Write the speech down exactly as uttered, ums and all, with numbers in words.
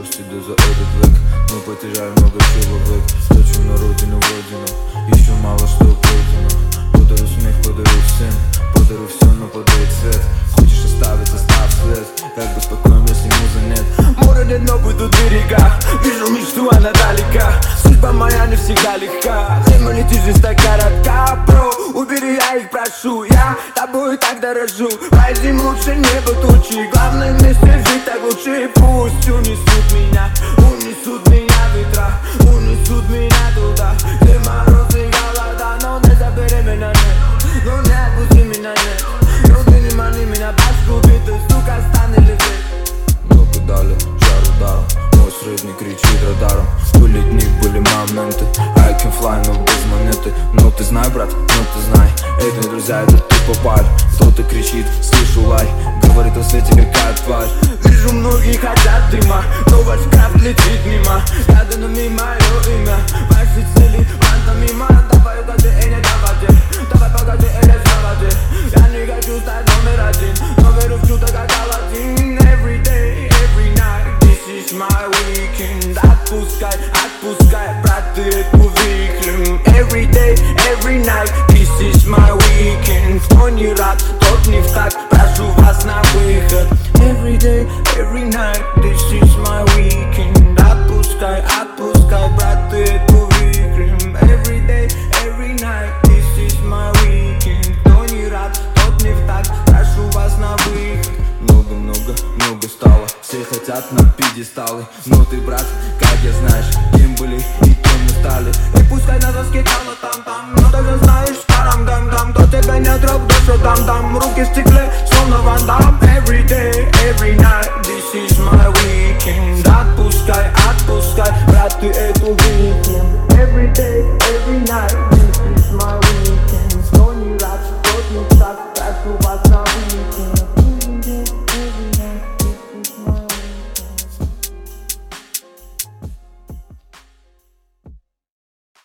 тебе за этот век. Мы потеряли много человек. Хочу на родину, родину. Еще мало что пройдено. Подарю смех, подарю всем. Подарю все, но подарю цвет. Хочешь оставить, оставь след. Как бы спокоен, если муза нет. Море нет, но буду в берегах. Вижу мечту, она далека. Судьба моя не всегда легка. Время летит, жизнь так коротка, бро. Убери, я их прошу. Я тобой так дорожу. Возьми лучше небо тучи. Главное вместе жить так лучше. Пусть унесут меня, унесут меня ветра. Унесут меня туда, где морозы и голода. Но не забери меня, нет. Но не отпусти меня, нет. Но ты не мани меня, башку биты, сука, стань или ты. Много дали, жар ударом. Мой средний кричит радаром. Были дни, были моменты. I can fly, но без монеты. Но ты знай, брат, но ты знай. Это не друзья, это ты попаль. Кто-то кричит, слышу лай. Говорит о свете, какая тварь. Вижу, многие хотят дыма, но ваш крафт летит мимо. Рядом нами мое имя. Ваши цели, мимо. Давай укажи, эй, не давайте. Давай покажи, эй, не заводи. Я не хочу стать номер один, но верю в чудо, как Аладдин. Every day, every night, this is my weekend. Отпускай, отпускай, брат, ты эту виклим. Every day, every night, this is my weekend. Кто не рад, тот не в такт, прошу вас на выход. Every day, every night, this is my weekend. Отпускай, отпускай, брат, ты эту виклим. Every day, every night, this is my weekend. Кто не рад, тот не в такт, прошу вас на выход. Много-много, много стало. Все хотят на пьедесталы. Но ты, брат, как я знаешь, кем были и кем мы стали. И пускай на доске кало там-там, но ты же знаешь, старам гам-гам. То тебя не трог, душу там-там. Руки в стекле, словно Ван Дам. Every day, every night, this is my weekend. Отпускай, отпускай, брат, ты это